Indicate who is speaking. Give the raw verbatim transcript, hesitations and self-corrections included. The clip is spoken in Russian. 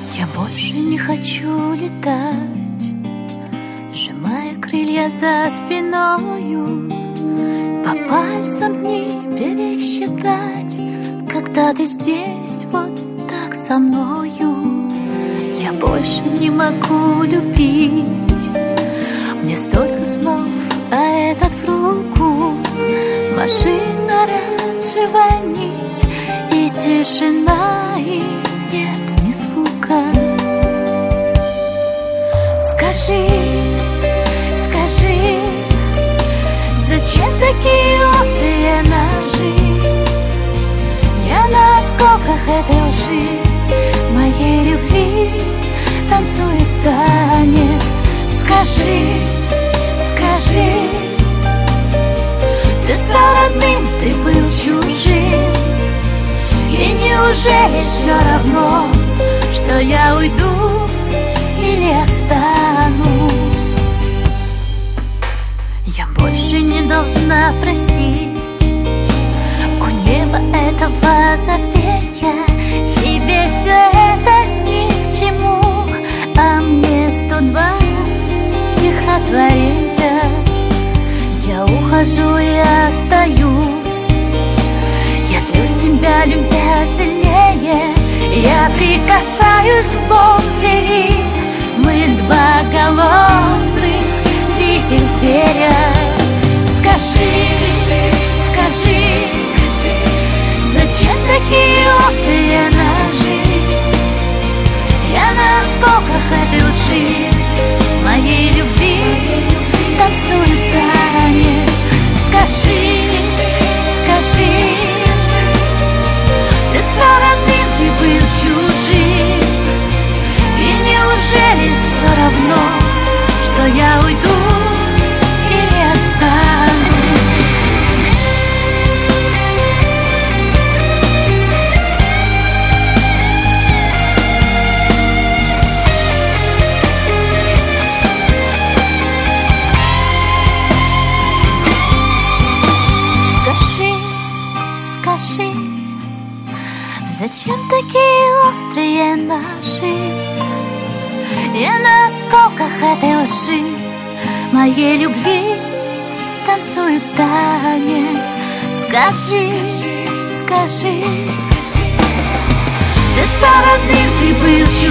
Speaker 1: Я больше не хочу летать, сжимая крылья за спиною, по пальцам дни пересчитать, когда ты здесь вот так со мною. Я больше не могу любить, мне столько снов, а этот в руку. Машина, оранжевая нить и тишина, и нет ни звука. Скажи, скажи, зачем такие острые ножи? Я на осколках этой лжи, моей любви танцует танец. Скажи, скажи, ты стал родным, ты был чужим, и неужели все равно, что я уйду или останусь? Я больше не должна просить у неба этого забвенья. Тебе все это ни к чему, а мне сто два стихотворения. Я ухожу и остаюсь, я злюсь, тебя любя сильнее. Я прикасаюсь к бок двери, мы два голодных диких зверя. Скажи, скажи, зачем такие острые ножи? Я на осколках этой лжи, моей любви танцует танец. Скажи, скажи, ты стал родным, ты был чужим, и неужели все равно, что я уйду или останусь? Скажи, зачем такие острые ножи? Я на осколках этой лжи, моей любви танцует танец. Скажи, скажи, ты стал родным, ты был чужим,